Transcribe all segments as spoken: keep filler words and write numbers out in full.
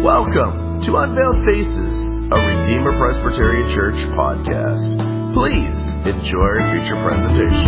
Welcome to Unveiled Faces, a Redeemer Presbyterian Church podcast. Please enjoy our future presentation.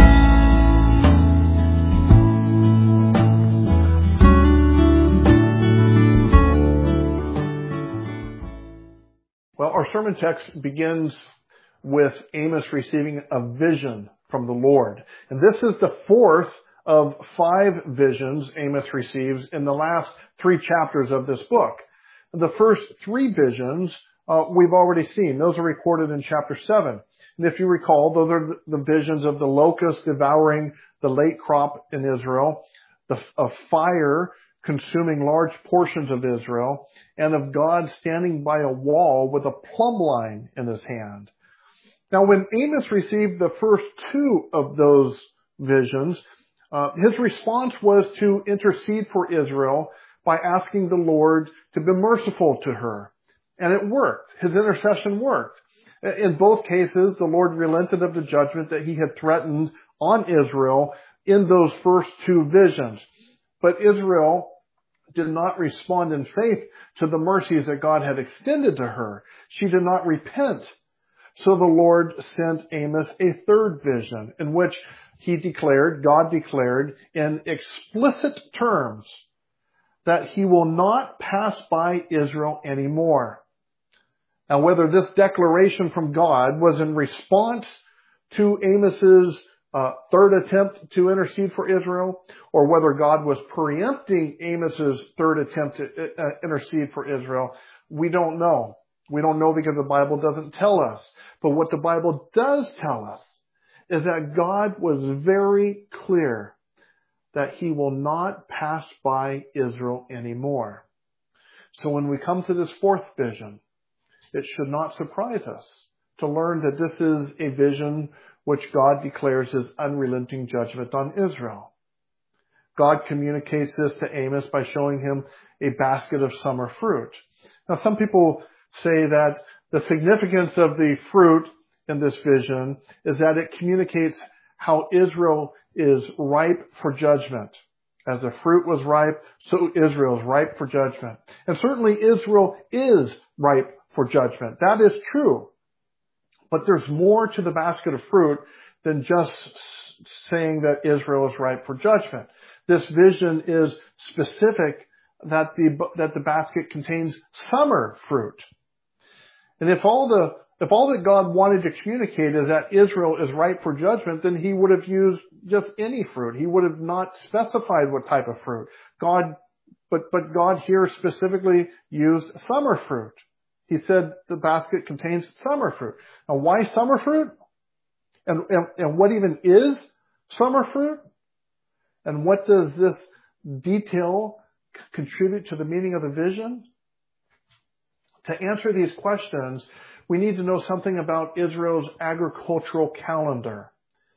Well, our sermon text begins with Amos receiving a vision from the Lord. And this is the fourth of five visions Amos receives in the last three chapters of this book. The first three visions uh, we've already seen. Those are recorded in chapter seven. And if you recall, those are the visions of the locust devouring the late crop in Israel, the of fire consuming large portions of Israel, and of God standing by a wall with a plumb line in his hand. Now, when Amos received the first two of those visions, uh, his response was to intercede for Israel by asking the Lord to be merciful to her. And it worked. His intercession worked. In both cases, the Lord relented of the judgment that he had threatened on Israel in those first two visions. But Israel did not respond in faith to the mercies that God had extended to her. She did not repent. So the Lord sent Amos a third vision in which he declared, God declared in explicit terms, that he will not pass by Israel anymore. Now, whether this declaration from God was in response to Amos's uh, third attempt to intercede for Israel, or whether God was preempting Amos's third attempt to uh, intercede for Israel, we don't know. We don't know because the Bible doesn't tell us. But what the Bible does tell us is that God was very clear that he will not pass by Israel anymore. So when we come to this fourth vision, it should not surprise us to learn that this is a vision which God declares his unrelenting judgment on Israel. God communicates this to Amos by showing him a basket of summer fruit. Now, some people say that the significance of the fruit in this vision is that it communicates how Israel is ripe for judgment. As the fruit was ripe, so Israel is ripe for judgment. And certainly Israel is ripe for judgment. That is true. But there's more to the basket of fruit than just saying that Israel is ripe for judgment. This vision is specific that the, that the basket contains summer fruit. And if all the If all that God wanted to communicate is that Israel is ripe for judgment, then he would have used just any fruit. He would have not specified what type of fruit. God, but, but God here specifically used summer fruit. He said the basket contains summer fruit. Now, why summer fruit? And, and, and what even is summer fruit? And what does this detail c- contribute to the meaning of the vision? To answer these questions, we need to know something about Israel's agricultural calendar.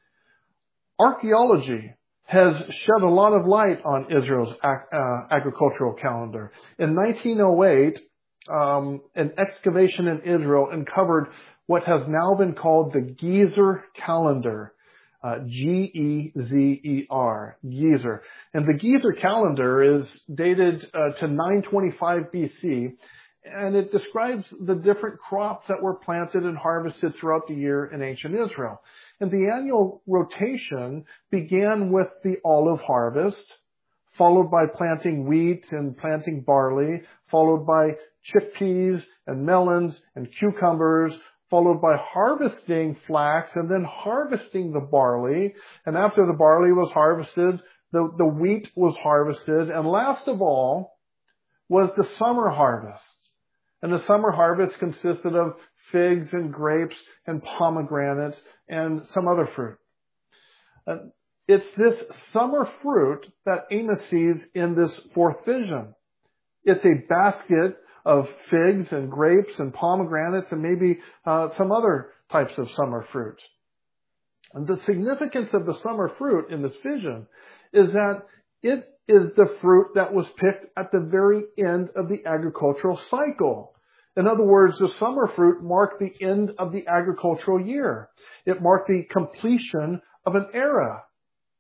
Archaeology has shed a lot of light on Israel's ag- uh, agricultural calendar. In nineteen oh eight, um, an excavation in Israel uncovered what has now been called the Gezer calendar. Uh, G E Z E R, Gezer. And the Gezer calendar is dated uh, to nine twenty-five B C, and it describes the different crops that were planted and harvested throughout the year in ancient Israel. And the annual rotation began with the olive harvest, followed by planting wheat and planting barley, followed by chickpeas and melons and cucumbers, followed by harvesting flax and then harvesting the barley. And after the barley was harvested, the, the wheat was harvested. And last of all was the summer harvest. And the summer harvest consisted of figs and grapes and pomegranates and some other fruit. Uh, it's this summer fruit that Amos sees in this fourth vision. It's a basket of figs and grapes and pomegranates and maybe uh, some other types of summer fruit. And the significance of the summer fruit in this vision is that it is the fruit that was picked at the very end of the agricultural cycle. In other words, the summer fruit marked the end of the agricultural year. It marked the completion of an era.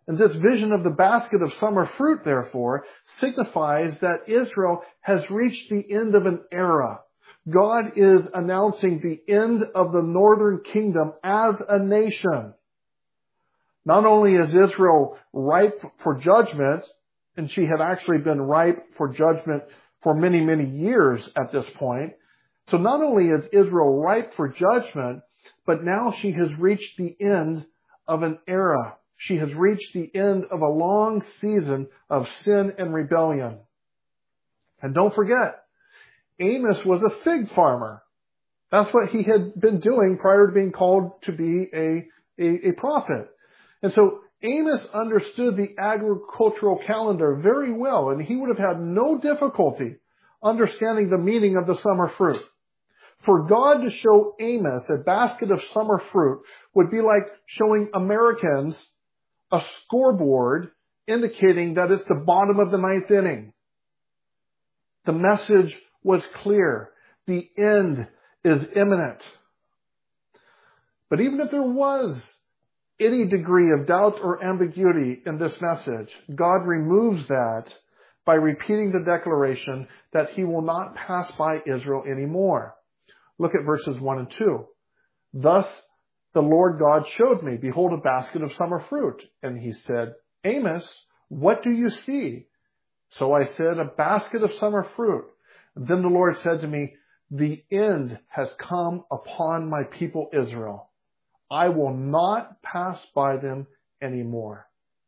And this vision of the basket of summer fruit, therefore, signifies that Israel has reached the end of an era. God is announcing the end of the northern kingdom as a nation. Not only is Israel ripe for judgment, and she had actually been ripe for judgment for many, many years at this point. So not only is Israel ripe for judgment, but now she has reached the end of an era. She has reached the end of a long season of sin and rebellion. And don't forget, Amos was a fig farmer. That's what he had been doing prior to being called to be a, a, a prophet. And so Amos understood the agricultural calendar very well, and he would have had no difficulty understanding the meaning of the summer fruit. For God to show Amos a basket of summer fruit would be like showing Americans a scoreboard indicating that it's the bottom of the ninth inning. The message was clear. The end is imminent. But even if there was any degree of doubt or ambiguity in this message, God removes that by repeating the declaration that he will not pass by Israel anymore. Look at verses one and two. Thus the Lord God showed me, behold, a basket of summer fruit. And he said, Amos, what do you see? So I said, a basket of summer fruit. And then the Lord said to me, the end has come upon my people Israel. I will not pass by them anymore.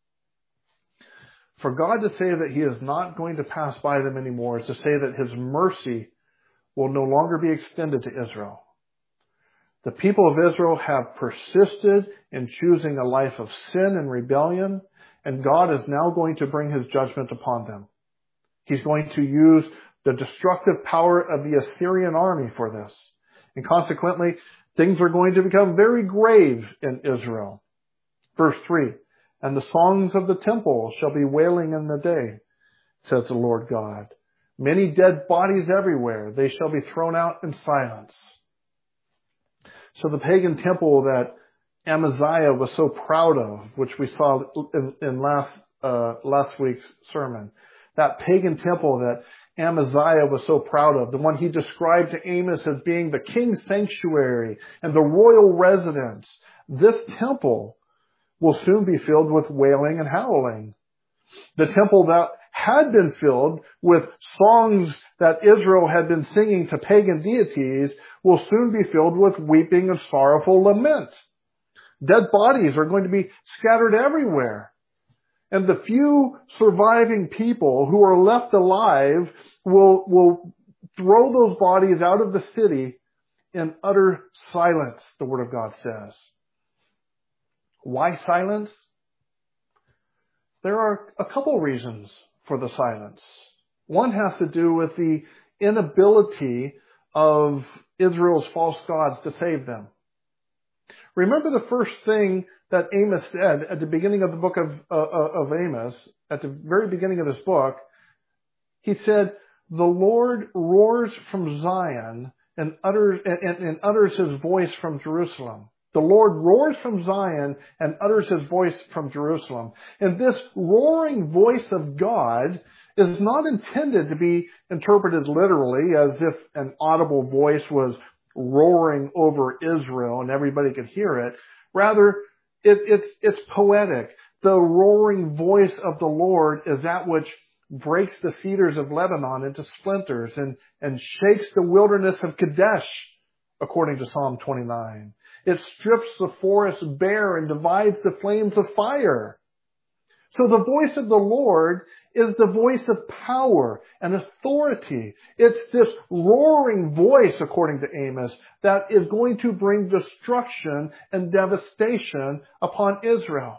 For God to say that he is not going to pass by them anymore is to say that his mercy will no longer be extended to Israel. The people of Israel have persisted in choosing a life of sin and rebellion, and God is now going to bring his judgment upon them. He's going to use the destructive power of the Assyrian army for this. And consequently, things are going to become very grave in Israel. Verse three, and the songs of the temple shall be wailing in the day, says the Lord God. Many dead bodies everywhere, they shall be thrown out in silence. So the pagan temple that Amaziah was so proud of, which we saw in, in last, uh, last week's sermon, that pagan temple that Amaziah was so proud of, the one he described to Amos as being the king's sanctuary and the royal residence, this temple will soon be filled with wailing and howling. The temple that had been filled with songs that Israel had been singing to pagan deities will soon be filled with weeping and sorrowful lament. Dead bodies are going to be scattered everywhere. And the few surviving people who are left alive will, will throw those bodies out of the city in utter silence, the Word of God says. Why silence? There are a couple reasons for the silence. One has to do with the inability of Israel's false gods to save them. Remember the first thing that Amos said at the beginning of the book of, uh, of Amos, at the very beginning of his book. He said, the Lord roars from Zion and utters, and, and utters his voice from Jerusalem. The Lord roars from Zion and utters his voice from Jerusalem. And this roaring voice of God is not intended to be interpreted literally as if an audible voice was roaring over Israel and everybody could hear it. Rather, it, it's, it's poetic. The roaring voice of the Lord is that which breaks the cedars of Lebanon into splinters and, and shakes the wilderness of Kadesh, according to Psalm twenty-nine. It strips the forest bare and divides the flames of fire. So the voice of the Lord is the voice of power and authority. It's this roaring voice, according to Amos, that is going to bring destruction and devastation upon Israel.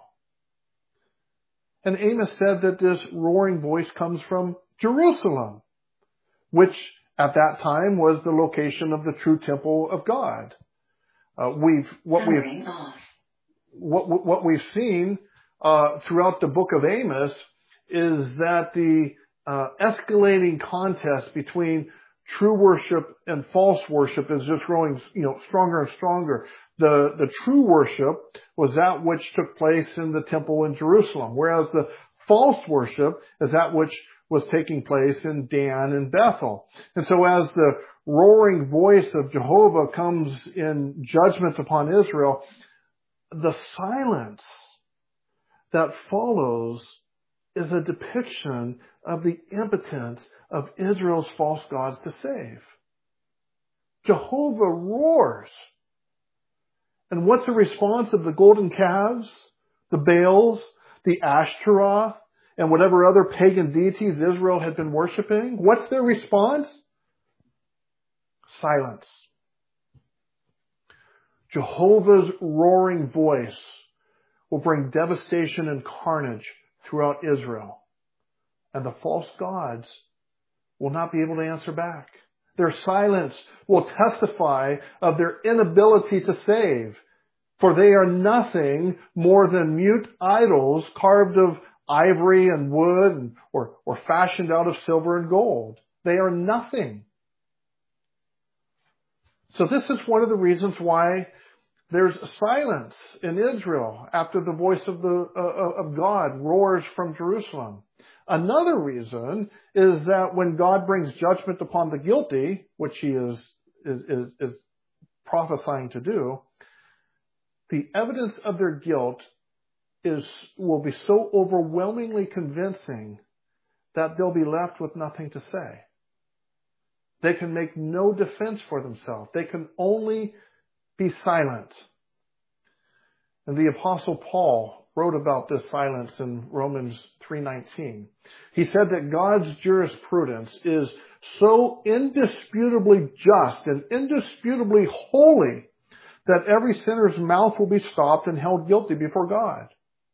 And Amos said that this roaring voice comes from Jerusalem, which at that time was the location of the true temple of God. Uh, we've what we've what what we've seen uh, throughout the book of Amos is that the uh, escalating contest between true worship and false worship is just growing, you know, stronger and stronger. The, the true worship was that which took place in the temple in Jerusalem, whereas the false worship is that which was taking place in Dan and Bethel. And so as the roaring voice of Jehovah comes in judgment upon Israel, the silence that follows is a depiction of the impotence of Israel's false gods to save. Jehovah roars. And what's the response of the golden calves, the Baals, the Ashtaroth, and whatever other pagan deities Israel had been worshiping? What's their response? Silence. Jehovah's roaring voice will bring devastation and carnage throughout Israel. And the false gods will not be able to answer back. Their silence will testify of their inability to save, for they are nothing more than mute idols carved of ivory and wood or, or fashioned out of silver and gold. They are nothing. So this is one of the reasons why there's silence in Israel after the voice of the uh, of God roars from Jerusalem. Another reason is that when God brings judgment upon the guilty, which he is is is, is prophesying to do, the evidence of their guilt is will be so overwhelmingly convincing that they'll be left with nothing to say. They can make no defense for themselves. They can only be silent. And the Apostle Paul wrote about this silence in Romans three nineteen. He said that God's jurisprudence is so indisputably just and indisputably holy that every sinner's mouth will be stopped and held guilty before God.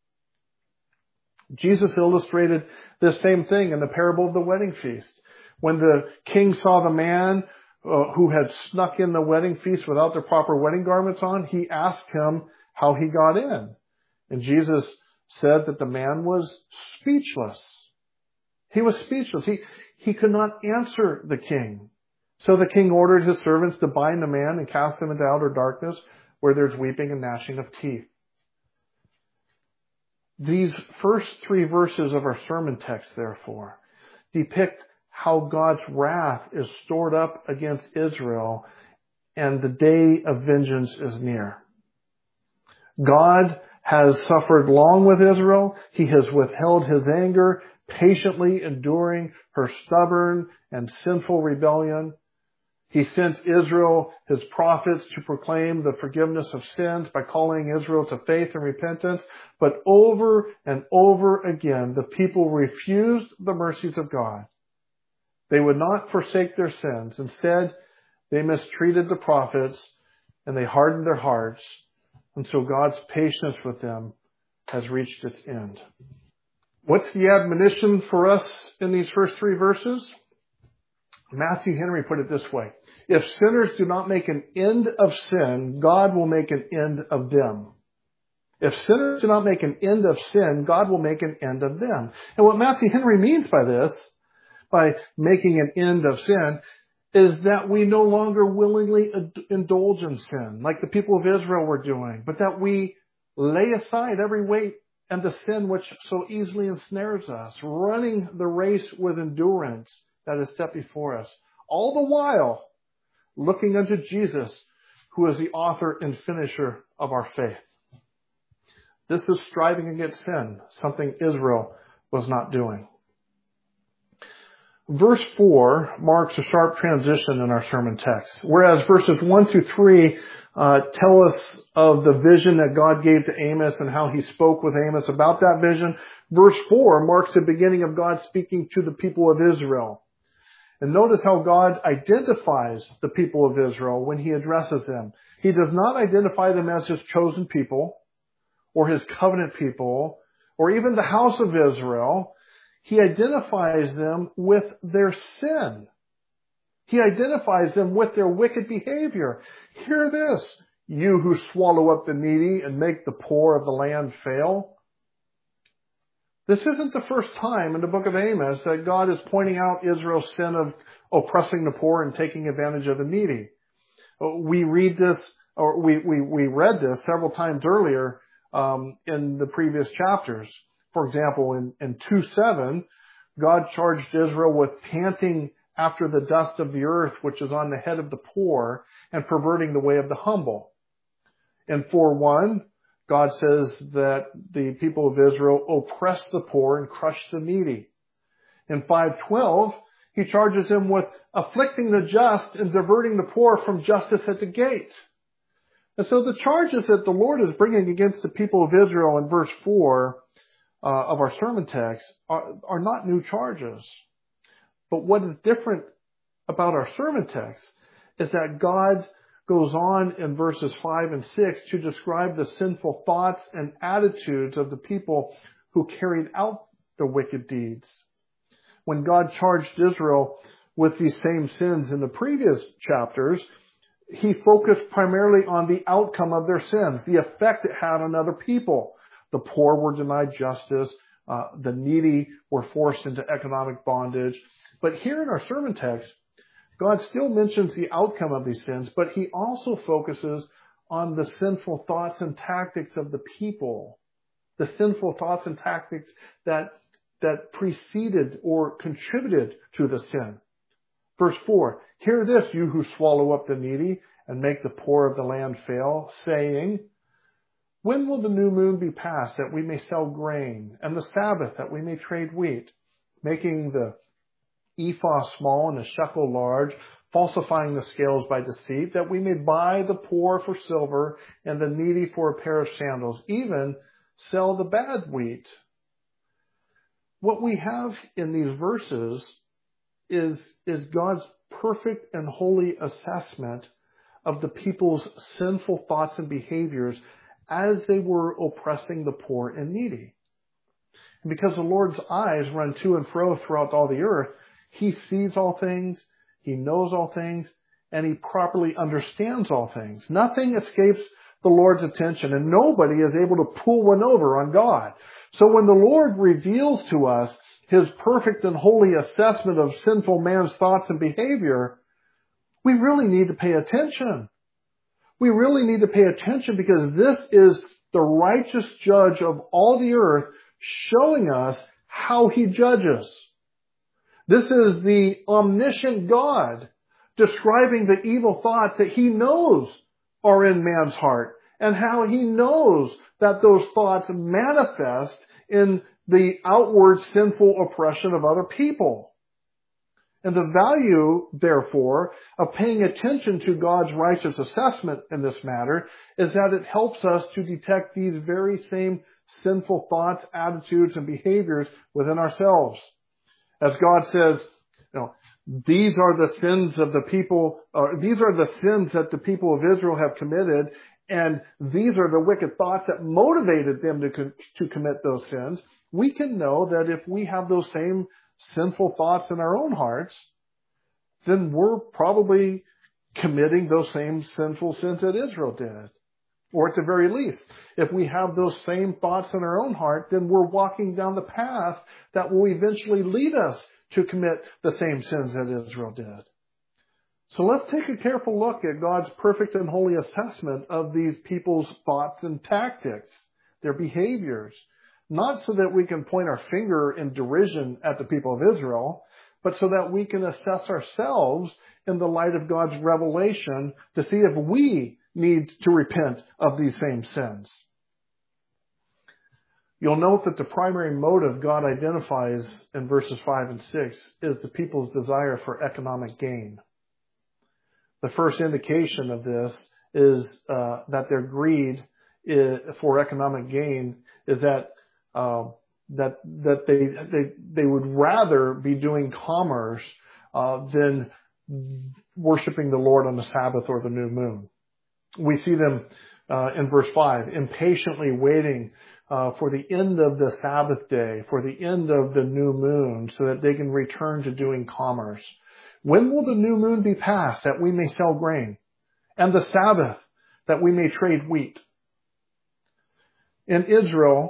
Jesus illustrated this same thing in the parable of the wedding feast. When the king saw the man uh, who had snuck in the wedding feast without the proper wedding garments on, he asked him how he got in. And Jesus said that the man was speechless. He was speechless. He, he could not answer the king. So the king ordered his servants to bind the man and cast him into outer darkness where there's weeping and gnashing of teeth. These first three verses of our sermon text, therefore, depict how God's wrath is stored up against Israel and the day of vengeance is near. God has suffered long with Israel. He has withheld his anger, patiently enduring her stubborn and sinful rebellion. He sent Israel, his prophets, to proclaim the forgiveness of sins by calling Israel to faith and repentance. But over and over again, the people refused the mercies of God. They would not forsake their sins. Instead, they mistreated the prophets and they hardened their hearts. And so God's patience with them has reached its end. What's the admonition for us in these first three verses? Matthew Henry put it this way. If sinners do not make an end of sin, God will make an end of them. If sinners do not make an end of sin, God will make an end of them. And what Matthew Henry means by this, by making an end of sin, is that we no longer willingly indulge in sin, like the people of Israel were doing, but that we lay aside every weight and the sin which so easily ensnares us, running the race with endurance that is set before us, all the while looking unto Jesus, who is the author and finisher of our faith. This is striving against sin, something Israel was not doing. Verse four marks a sharp transition in our sermon text, whereas verses one through three uh, tell us of the vision that God gave to Amos and how he spoke with Amos about that vision. Verse four marks the beginning of God speaking to the people of Israel. And notice how God identifies the people of Israel when he addresses them. He does not identify them as his chosen people or his covenant people or even the house of Israel. He identifies them with their sin. He identifies them with their wicked behavior. Hear this, you who swallow up the needy and make the poor of the land fail. This isn't the first time in the book of Amos that God is pointing out Israel's sin of oppressing the poor and taking advantage of the needy. We read this, or we, we, we read this several times earlier um, in the previous chapters. For example, in, in two seven, God charged Israel with panting after the dust of the earth, which is on the head of the poor, and perverting the way of the humble. In four one, God says that the people of Israel oppress the poor and crush the needy. In five twelve, he charges them with afflicting the just and diverting the poor from justice at the gate. And so the charges that the Lord is bringing against the people of Israel in verse four uh, of our sermon text are, are not new charges. But what is different about our sermon text is that God goes on in verses five and six to describe the sinful thoughts and attitudes of the people who carried out the wicked deeds. When God charged Israel with these same sins in the previous chapters, he focused primarily on the outcome of their sins, the effect it had on other people. The poor were denied justice. Uh, the needy were forced into economic bondage. But here in our sermon text, God still mentions the outcome of these sins, but he also focuses on the sinful thoughts and tactics of the people, the sinful thoughts and tactics that, that preceded or contributed to the sin. Verse four, hear this, you who swallow up the needy and make the poor of the land fail, saying, when will the new moon be passed that we may sell grain, and the Sabbath that we may trade wheat, making the ephah small and a shekel large, falsifying the scales by deceit, that we may buy the poor for silver and the needy for a pair of sandals, even sell the bad wheat. What we have in these verses is, is God's perfect and holy assessment of the people's sinful thoughts and behaviors as they were oppressing the poor and needy. And because the Lord's eyes run to and fro throughout all the earth, he sees all things, he knows all things, and he properly understands all things. Nothing escapes the Lord's attention, and nobody is able to pull one over on God. So when the Lord reveals to us his perfect and holy assessment of sinful man's thoughts and behavior, we really need to pay attention. We really need to pay attention because this is the righteous judge of all the earth showing us how he judges. This is the omniscient God describing the evil thoughts that he knows are in man's heart and how he knows that those thoughts manifest in the outward sinful oppression of other people. And the value, therefore, of paying attention to God's righteous assessment in this matter is that it helps us to detect these very same sinful thoughts, attitudes, and behaviors within ourselves. As God says, you know, these are the sins of the people, or these are the sins that the people of Israel have committed, and these are the wicked thoughts that motivated them to, to commit those sins. We can know that if we have those same sinful thoughts in our own hearts, then we're probably committing those same sinful sins that Israel did. Or at the very least, if we have those same thoughts in our own heart, then we're walking down the path that will eventually lead us to commit the same sins that Israel did. So let's take a careful look at God's perfect and holy assessment of these people's thoughts and tactics, their behaviors. Not so that we can point our finger in derision at the people of Israel, but so that we can assess ourselves in the light of God's revelation to see if we need to repent of these same sins. You'll note that the primary motive God identifies in verses five and six is the people's desire for economic gain. The first indication of this is uh, that their greed is, for economic gain is that uh, that that they they they would rather be doing commerce uh, than worshiping the Lord on the Sabbath or the new moon. We see them uh, in verse five, impatiently waiting uh, for the end of the Sabbath day, for the end of the new moon, so that they can return to doing commerce. When will the new moon be passed that we may sell grain, and the Sabbath that we may trade wheat? In Israel,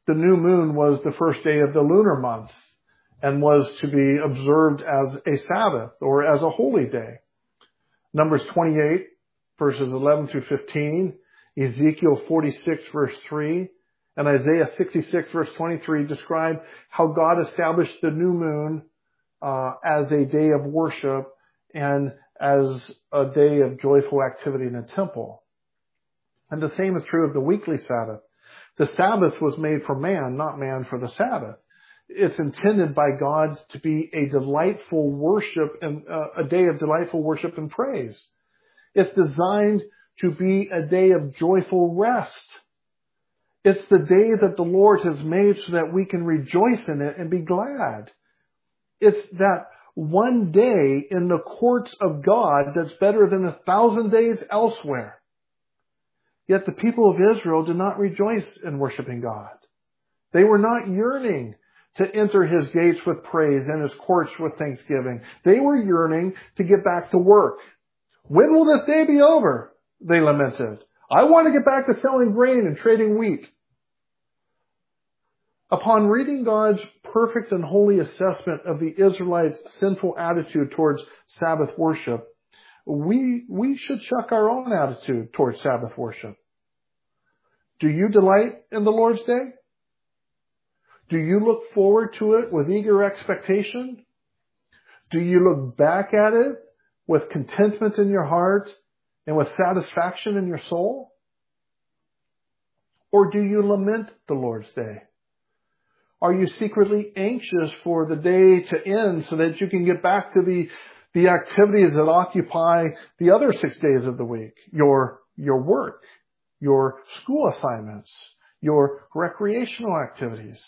the new moon was the first day of the lunar month and was to be observed as a Sabbath or as a holy day. Numbers twenty-eight, verses eleven through fifteen, Ezekiel forty-six, verse three, and Isaiah sixty-six, verse twenty-three describe how God established the new moon uh, as a day of worship and as a day of joyful activity in the temple. And the same is true of the weekly Sabbath. The Sabbath was made for man, not man for the Sabbath. It's intended by God to be a delightful worship and uh, a day of delightful worship and praise. It's designed to be a day of joyful rest. It's the day that the Lord has made so that we can rejoice in it and be glad. It's that one day in the courts of God that's better than a thousand days elsewhere. Yet the people of Israel did not rejoice in worshiping God. They were not yearning to enter His gates with praise and His courts with thanksgiving. They were yearning to get back to work. When will this day be over? They lamented. I want to get back to selling grain and trading wheat. Upon reading God's perfect and holy assessment of the Israelites' sinful attitude towards Sabbath worship, we, we should check our own attitude towards Sabbath worship. Do you delight in the Lord's Day? Do you look forward to it with eager expectation? Do you look back at it with contentment in your heart and with satisfaction in your soul? Or do you lament the Lord's Day? Are you secretly anxious for the day to end so that you can get back to the, the activities that occupy the other six days of the week? Your, your work, your school assignments, your recreational activities.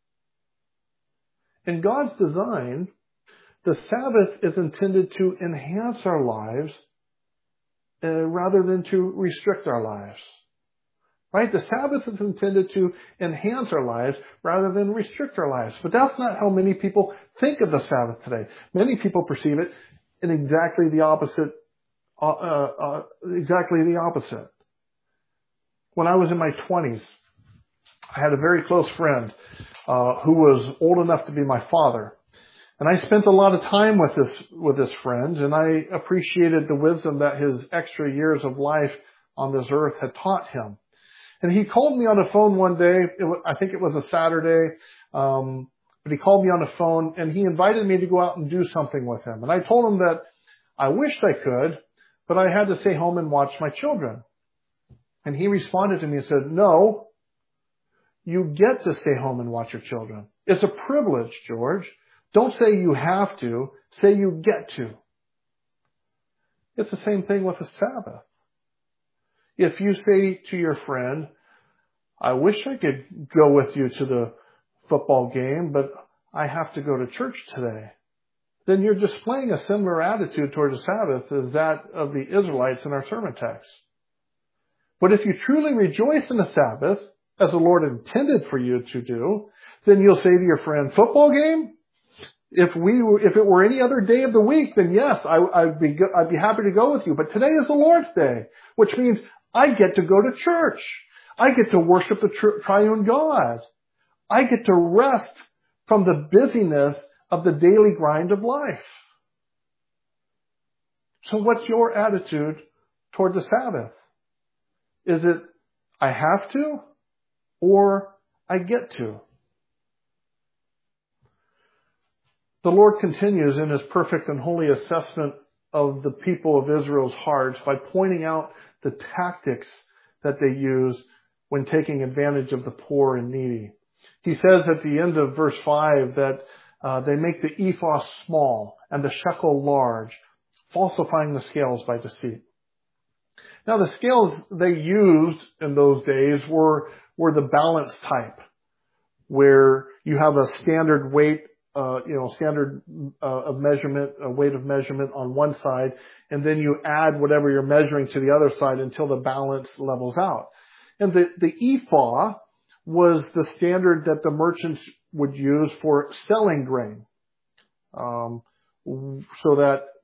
In God's design, the Sabbath is intended to enhance our lives uh, rather than to restrict our lives. Right? The Sabbath is intended to enhance our lives rather than restrict our lives. But that's not how many people think of the Sabbath today. Many people perceive it in exactly the opposite, uh, uh, exactly the opposite. When I was in my twenties, I had a very close friend uh, who was old enough to be my father. And I spent a lot of time with this, with this friend, and I appreciated the wisdom that his extra years of life on this earth had taught him. And he called me on the phone one day. It was, I think it was a Saturday. Um, but he called me on the phone and he invited me to go out and do something with him. And I told him that I wished I could, but I had to stay home and watch my children. And he responded to me and said, no, you get to stay home and watch your children. It's a privilege, George. Don't say you have to. Say you get to. It's the same thing with the Sabbath. If you say to your friend, I wish I could go with you to the football game, but I have to go to church today, then you're displaying a similar attitude toward the Sabbath as that of the Israelites in our sermon text. But if you truly rejoice in the Sabbath, as the Lord intended for you to do, then you'll say to your friend, football game? If we, if it were any other day of the week, then yes, I, I'd be, I'd be happy to go with you. But today is the Lord's Day, which means I get to go to church. I get to worship the tri- triune God. I get to rest from the busyness of the daily grind of life. So what's your attitude toward the Sabbath? Is it, I have to, or I get to? The Lord continues in His perfect and holy assessment of the people of Israel's hearts by pointing out the tactics that they use when taking advantage of the poor and needy. He says at the end of verse five that uh, they make the ephah small and the shekel large, falsifying the scales by deceit. Now the scales they used in those days were, were the balance type, where you have a standard weight Uh, you know, standard uh, of measurement, a weight of measurement on one side, and then you add whatever you're measuring to the other side until the balance levels out. And the, the ephah was the standard that the merchants would use for selling grain, um, so that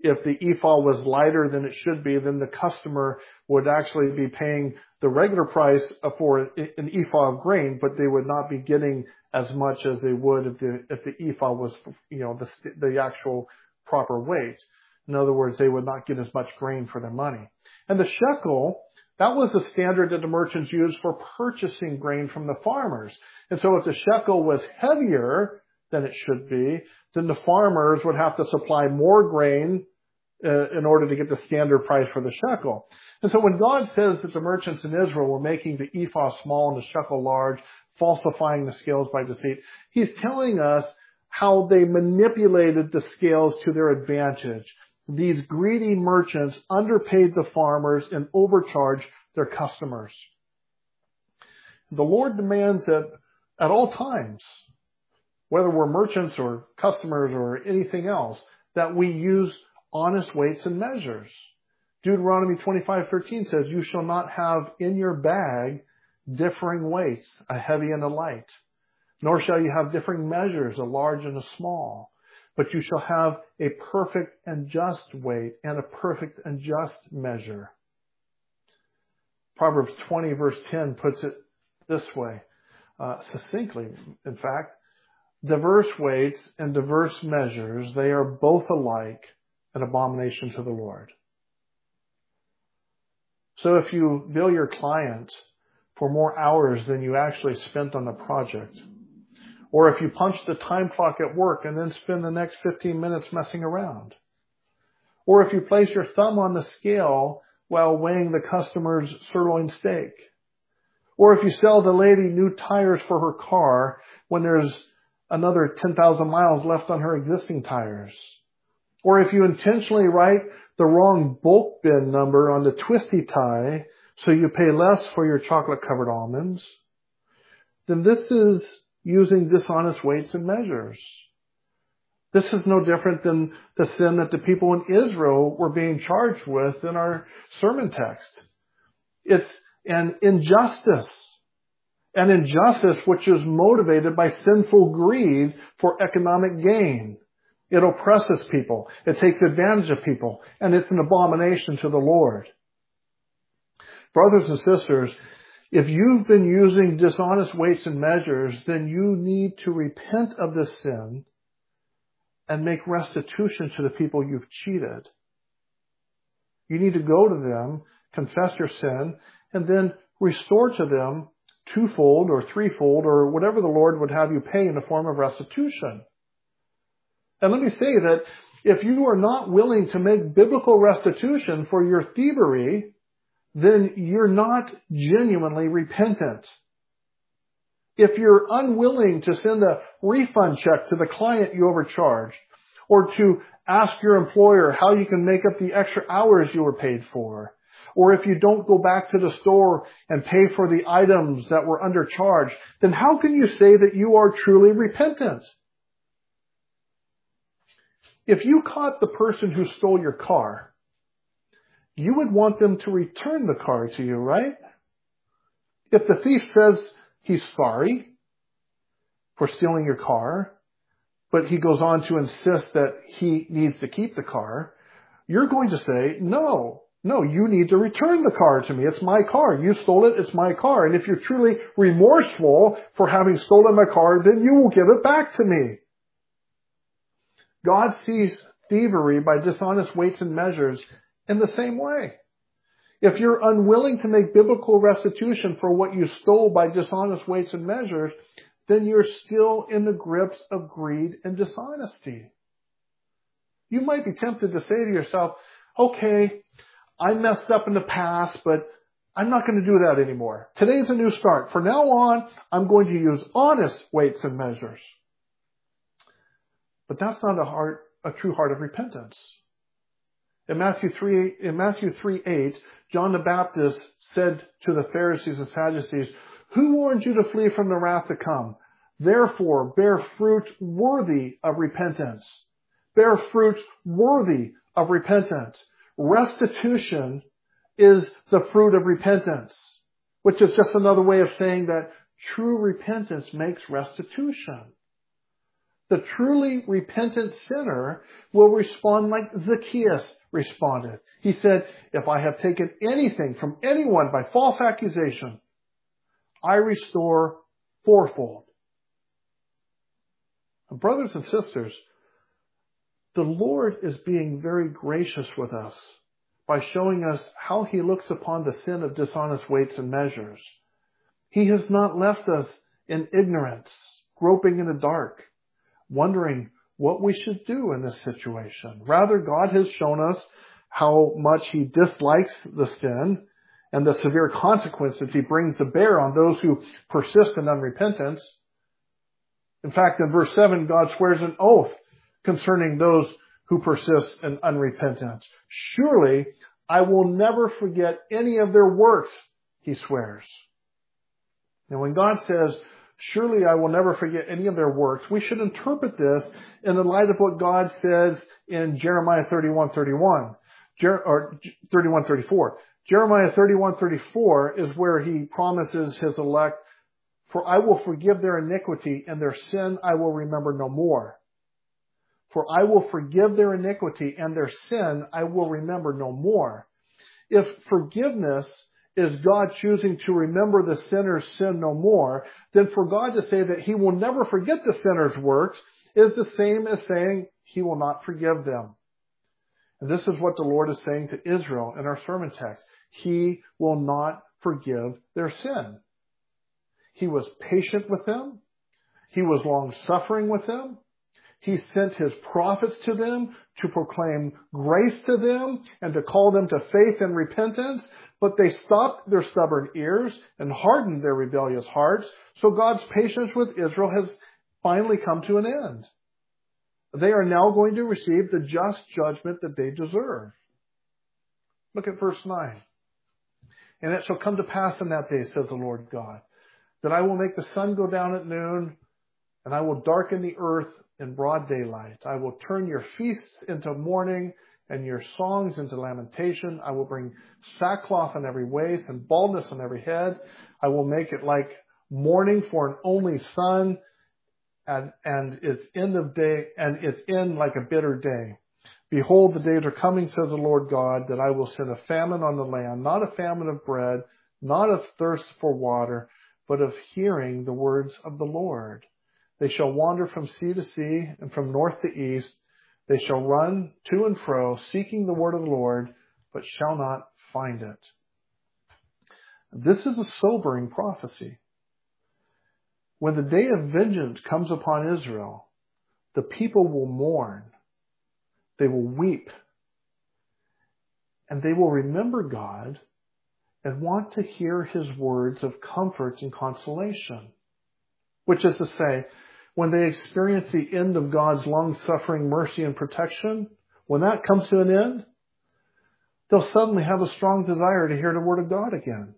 if the ephah was lighter than it should be, then the customer would actually be paying the regular price for an ephah of grain, but they would not be getting as much as they would if the if the ephah was, you know, the the actual proper weight. In other words, they would not get as much grain for their money. And the shekel, that was the standard that the merchants used for purchasing grain from the farmers. And so if the shekel was heavier than it should be, then the farmers would have to supply more grain uh, in order to get the standard price for the shekel. And so when God says that the merchants in Israel were making the ephah small and the shekel large, falsifying the scales by deceit, he's telling us how they manipulated the scales to their advantage. These greedy merchants underpaid the farmers and overcharged their customers. The Lord demands that at all times, whether we're merchants or customers or anything else, that we use honest weights and measures. Deuteronomy twenty-five thirteen says, "You shall not have in your bag differing weights, a heavy and a light, nor shall you have differing measures, a large and a small. But you shall have a perfect and just weight and a perfect and just measure." Proverbs twenty verse ten puts it this way, uh, succinctly, in fact, "Diverse weights and diverse measures, they are both alike an abomination to the Lord." So if you bill your client for more hours than you actually spent on the project, or if you punch the time clock at work and then spend the next fifteen minutes messing around, or if you place your thumb on the scale while weighing the customer's sirloin steak, or if you sell the lady new tires for her car when there's another ten thousand miles left on her existing tires, or if you intentionally write the wrong bulk bin number on the twisty tie so you pay less for your chocolate-covered almonds, then this is using dishonest weights and measures. This is no different than the sin that the people in Israel were being charged with in our sermon text. It's an injustice. An injustice which is motivated by sinful greed for economic gain. It oppresses people. It takes advantage of people. And it's an abomination to the Lord. Brothers and sisters, if you've been using dishonest weights and measures, then you need to repent of this sin and make restitution to the people you've cheated. You need to go to them, confess your sin, and then restore to them twofold or threefold or whatever the Lord would have you pay in the form of restitution. And let me say that if you are not willing to make biblical restitution for your thievery, then you're not genuinely repentant. If you're unwilling to send a refund check to the client you overcharged, or to ask your employer how you can make up the extra hours you were paid for, or if you don't go back to the store and pay for the items that were undercharged, then how can you say that you are truly repentant? If you caught the person who stole your car, you would want them to return the car to you, right? If the thief says he's sorry for stealing your car, but he goes on to insist that he needs to keep the car, you're going to say, no, no, you need to return the car to me. It's my car. You stole it. It's my car. And if you're truly remorseful for having stolen my car, then you will give it back to me. God sees thievery by dishonest weights and measures in the same way. If you're unwilling to make biblical restitution for what you stole by dishonest weights and measures, then you're still in the grips of greed and dishonesty. You might be tempted to say to yourself, okay, I messed up in the past, but I'm not going to do that anymore. Today's a new start. From now on, I'm going to use honest weights and measures. But that's not a heart, a true heart of repentance. In Matthew three, in Matthew three eight, John the Baptist said to the Pharisees and Sadducees, "Who warned you to flee from the wrath to come? Therefore, bear fruit worthy of repentance." Bear fruit worthy of repentance. Restitution is the fruit of repentance, which is just another way of saying that true repentance makes restitution. The truly repentant sinner will respond like Zacchaeus responded. He said, if I have taken anything from anyone by false accusation, I restore fourfold. And brothers and sisters, the Lord is being very gracious with us by showing us how He looks upon the sin of dishonest weights and measures. He has not left us in ignorance, groping in the dark, wondering what we should do in this situation. Rather, God has shown us how much He dislikes the sin and the severe consequences He brings to bear on those who persist in unrepentance. In fact, in verse seven, God swears an oath concerning those who persist in unrepentance. Surely I will never forget any of their works, He swears. And when God says, surely I will never forget any of their works, we should interpret this in the light of what God says in Jeremiah thirty-one thirty-one, Jer- or thirty-one thirty-four. Jeremiah thirty-one thirty-four is where He promises His elect, for I will forgive their iniquity, and their sin I will remember no more. For I will forgive their iniquity, and their sin I will remember no more. If forgiveness is God choosing to remember the sinner's sin no more, then for God to say that He will never forget the sinner's works is the same as saying He will not forgive them. And this is what the Lord is saying to Israel in our sermon text. He will not forgive their sin. He was patient with them. He was long-suffering with them. He sent His prophets to them to proclaim grace to them and to call them to faith and repentance. But they stopped their stubborn ears and hardened their rebellious hearts. So God's patience with Israel has finally come to an end. They are now going to receive the just judgment that they deserve. Look at verse nine. And it shall come to pass in that day, says the Lord God, that I will make the sun go down at noon, and I will darken the earth in broad daylight. I will turn your feasts into mourning, and your songs into lamentation. I will bring sackcloth on every waist and baldness on every head. I will make it like mourning for an only son, and, and its end of day, and its end like a bitter day. Behold, the days are coming, says the Lord God, that I will send a famine on the land, not a famine of bread, not of thirst for water, but of hearing the words of the Lord. They shall wander from sea to sea and from north to east. They shall run to and fro, seeking the word of the Lord, but shall not find it. This is a sobering prophecy. When the day of vengeance comes upon Israel, the people will mourn. They will weep. And they will remember God and want to hear His words of comfort and consolation. Which is to say, when they experience the end of God's long-suffering mercy and protection, when that comes to an end, they'll suddenly have a strong desire to hear the Word of God again.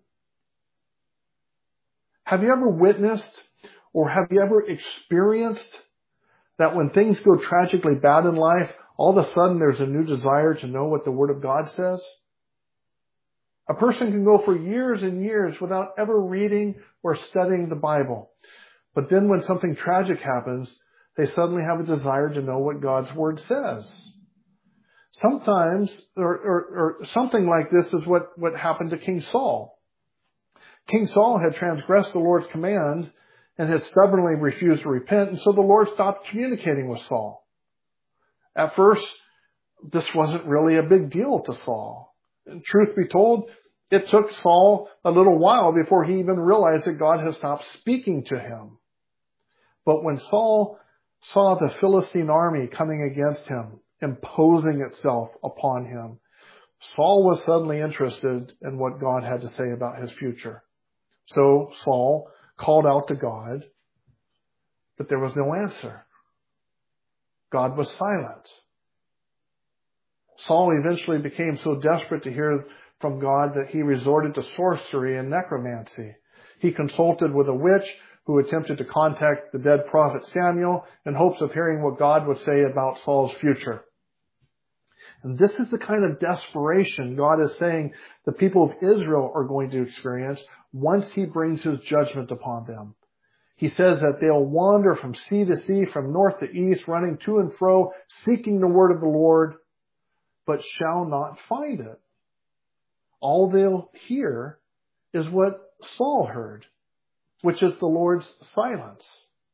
Have you ever witnessed or have you ever experienced that when things go tragically bad in life, all of a sudden there's a new desire to know what the Word of God says? A person can go for years and years without ever reading or studying the Bible. But then when something tragic happens, they suddenly have a desire to know what God's Word says. Sometimes, or, or, or something like this is what, what happened to King Saul. King Saul had transgressed the Lord's command and had stubbornly refused to repent, and so the Lord stopped communicating with Saul. At first, this wasn't really a big deal to Saul. And truth be told, it took Saul a little while before he even realized that God had stopped speaking to him. But when Saul saw the Philistine army coming against him, imposing itself upon him, Saul was suddenly interested in what God had to say about his future. So Saul called out to God, but there was no answer. God was silent. Saul eventually became so desperate to hear from God that he resorted to sorcery and necromancy. He consulted with a witch who attempted to contact the dead prophet Samuel in hopes of hearing what God would say about Saul's future. And this is the kind of desperation God is saying the people of Israel are going to experience once He brings His judgment upon them. He says that they'll wander from sea to sea, from north to east, running to and fro, seeking the word of the Lord, but shall not find it. All they'll hear is what Saul heard, which is the Lord's silence.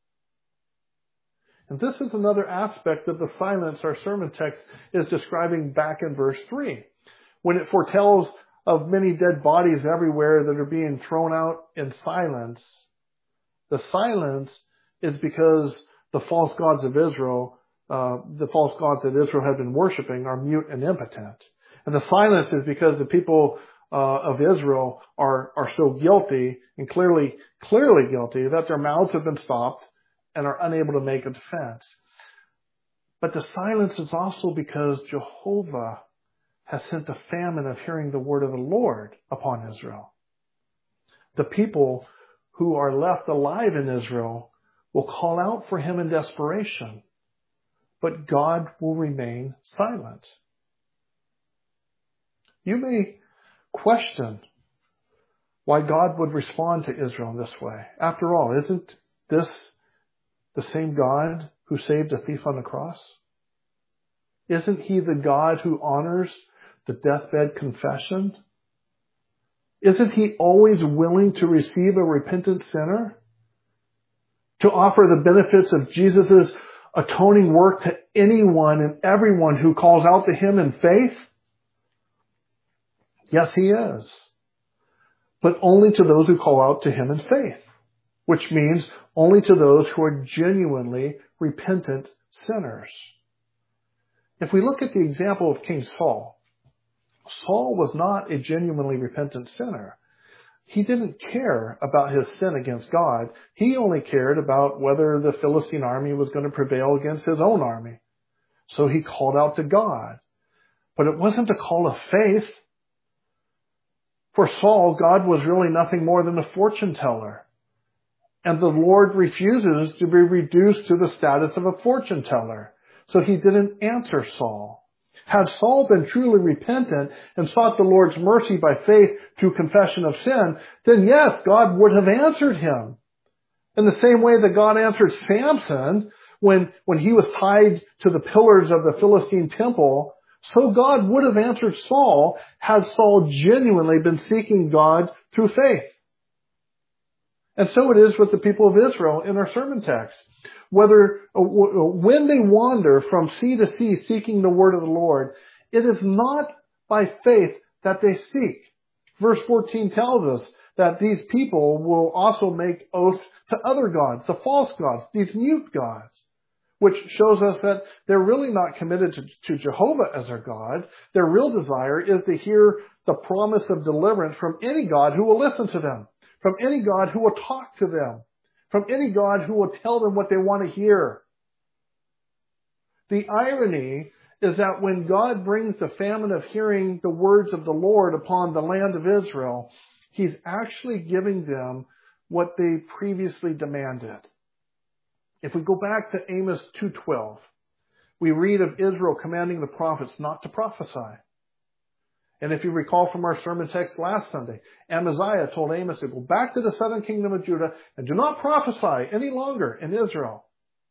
And this is another aspect of the silence our sermon text is describing back in verse three, when it foretells of many dead bodies everywhere that are being thrown out in silence. The silence is because the false gods of Israel, uh, the false gods that Israel had been worshiping, are mute and impotent. And the silence is because the people uh, of Israel are are so guilty and clearly clearly guilty that their mouths have been stopped and are unable to make a defense. But the silence is also because Jehovah has sent a famine of hearing the word of the Lord upon Israel. The people who are left alive in Israel will call out for him in desperation, but God will remain silent. You may question why God would respond to Israel in this way. After all, isn't this the same God who saved a thief on the cross? Isn't he the God who honors the deathbed confession? Isn't he always willing to receive a repentant sinner? To offer the benefits of Jesus' atoning work to anyone and everyone who calls out to him in faith? Yes, he is. But only to those who call out to him in faith, which means only to those who are genuinely repentant sinners. If we look at the example of King Saul, Saul was not a genuinely repentant sinner. He didn't care about his sin against God. He only cared about whether the Philistine army was going to prevail against his own army. So he called out to God. But it wasn't a call of faith. For Saul, God was really nothing more than a fortune teller. And the Lord refuses to be reduced to the status of a fortune teller. So he didn't answer Saul. Had Saul been truly repentant and sought the Lord's mercy by faith through confession of sin, then yes, God would have answered him. In the same way that God answered Samson when, when he was tied to the pillars of the Philistine temple, so God would have answered Saul had Saul genuinely been seeking God through faith. And so it is with the people of Israel in our sermon text. Whether, when they wander from sea to sea seeking the word of the Lord, it is not by faith that they seek. Verse fourteen tells us that these people will also make oaths to other gods, the false gods, these mute gods, which shows us that they're really not committed to, to Jehovah as their God. Their real desire is to hear the promise of deliverance from any God who will listen to them, from any God who will talk to them, from any God who will tell them what they want to hear. The irony is that when God brings the famine of hearing the words of the Lord upon the land of Israel, he's actually giving them what they previously demanded. If we go back to Amos two twelve, we read of Israel commanding the prophets not to prophesy. And if you recall from our sermon text last Sunday, Amaziah told Amos to go back to the southern kingdom of Judah and do not prophesy any longer in Israel.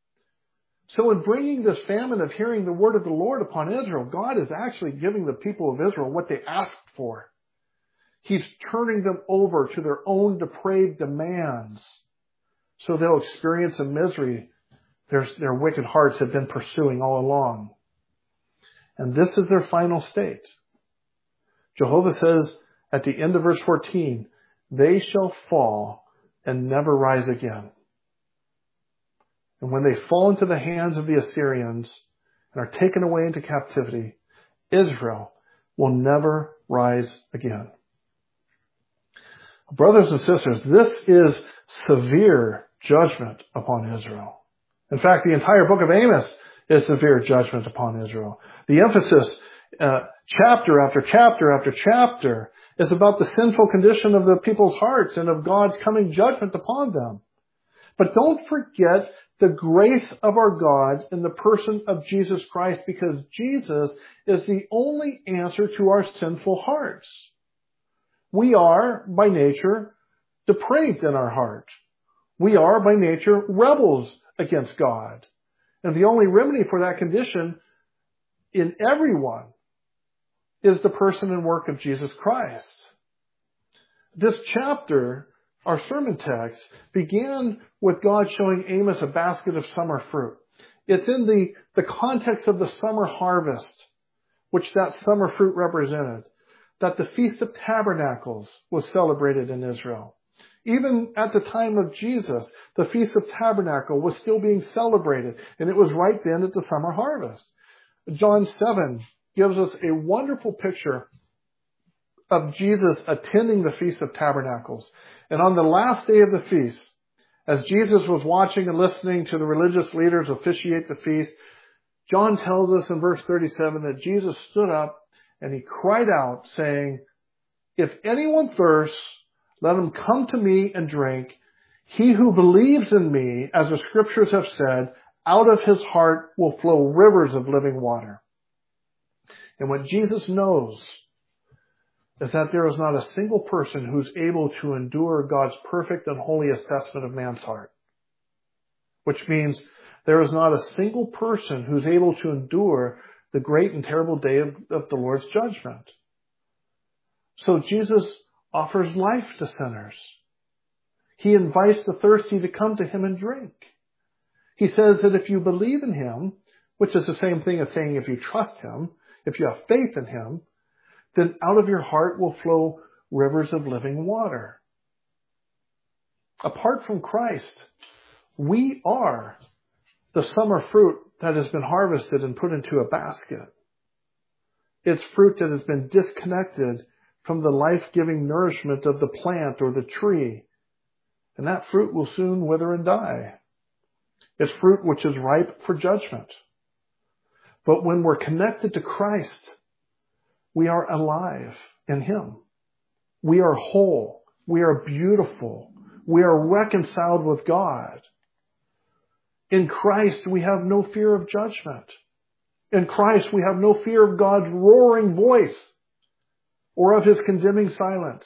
So in bringing this famine of hearing the word of the Lord upon Israel, God is actually giving the people of Israel what they asked for. He's turning them over to their own depraved demands, so they'll experience a misery their, their wicked hearts have been pursuing all along. And this is their final state. Jehovah says at the end of verse fourteen, they shall fall and never rise again. And when they fall into the hands of the Assyrians and are taken away into captivity, Israel will never rise again. Brothers and sisters, this is severe judgment upon Israel. In fact, the entire book of Amos is severe judgment upon Israel. The emphasis uh, chapter after chapter after chapter is about the sinful condition of the people's hearts and of God's coming judgment upon them. But don't forget the grace of our God in the person of Jesus Christ, because Jesus is the only answer to our sinful hearts. We are, by nature, depraved in our heart. We are by nature rebels against God. And the only remedy for that condition in everyone is the person and work of Jesus Christ. This chapter, our sermon text, began with God showing Amos a basket of summer fruit. It's in the, the context of the summer harvest, which that summer fruit represented, that the Feast of Tabernacles was celebrated in Israel. Even at the time of Jesus, the Feast of Tabernacle was still being celebrated, and it was right then at the summer harvest. John seven gives us a wonderful picture of Jesus attending the Feast of Tabernacles. And on the last day of the feast, as Jesus was watching and listening to the religious leaders officiate the feast, John tells us in verse thirty-seven that Jesus stood up and he cried out, saying, "If anyone thirsts, let him come to me and drink. He who believes in me, as the scriptures have said, out of his heart will flow rivers of living water." And what Jesus knows is that there is not a single person who's able to endure God's perfect and holy assessment of man's heart. Which means there is not a single person who's able to endure the great and terrible day of, of the Lord's judgment. So Jesus offers life to sinners. He invites the thirsty to come to him and drink. He says that if you believe in him, which is the same thing as saying if you trust him, if you have faith in him, then out of your heart will flow rivers of living water. Apart from Christ, we are the summer fruit that has been harvested and put into a basket. It's fruit that has been disconnected from the life-giving nourishment of the plant or the tree. And that fruit will soon wither and die. It's fruit which is ripe for judgment. But when we're connected to Christ, we are alive in him. We are whole. We are beautiful. We are reconciled with God. In Christ, we have no fear of judgment. In Christ, we have no fear of God's roaring voice or of his condemning silence.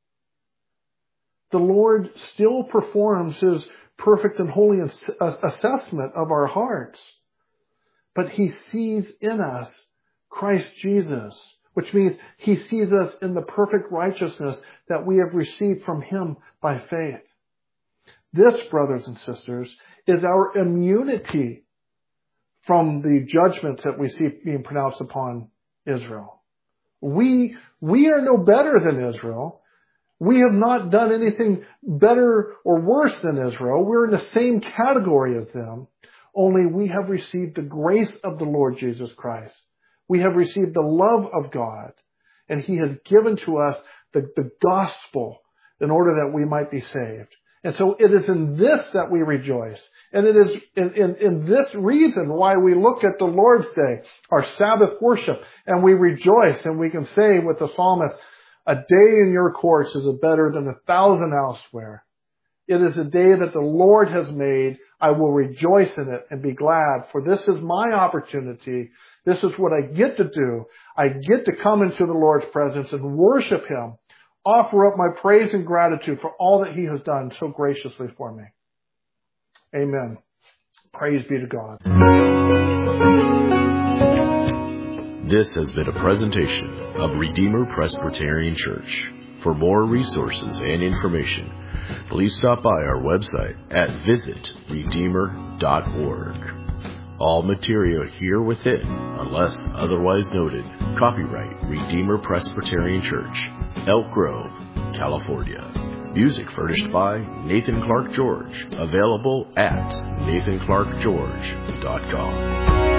The Lord still performs his perfect and holy assessment of our hearts, but he sees in us Christ Jesus, which means he sees us in the perfect righteousness that we have received from him by faith. This, brothers and sisters, is our immunity from the judgments that we see being pronounced upon Israel. We, we are no better than Israel. We have not done anything better or worse than Israel. We're in the same category as them, only we have received the grace of the Lord Jesus Christ. We have received the love of God, and he has given to us the, the gospel in order that we might be saved. And so it is in this that we rejoice. And it is in, in, in this reason why we look at the Lord's Day, our Sabbath worship, and we rejoice, and we can say with the psalmist, "A day in your courts is better than a thousand elsewhere. It is a day that the Lord has made. I will rejoice in it and be glad, for this is my opportunity. This is what I get to do. I get to come into the Lord's presence and worship him, offer up my praise and gratitude for all that he has done so graciously for me." Amen. Praise be to God. This has been a presentation of Redeemer Presbyterian Church. For more resources and information, please stop by our website at visit redeemer dot org. All material here within, unless otherwise noted, copyright Redeemer Presbyterian Church, Elk Grove, California. Music furnished by Nathan Clark George, available at nathan clark george dot com.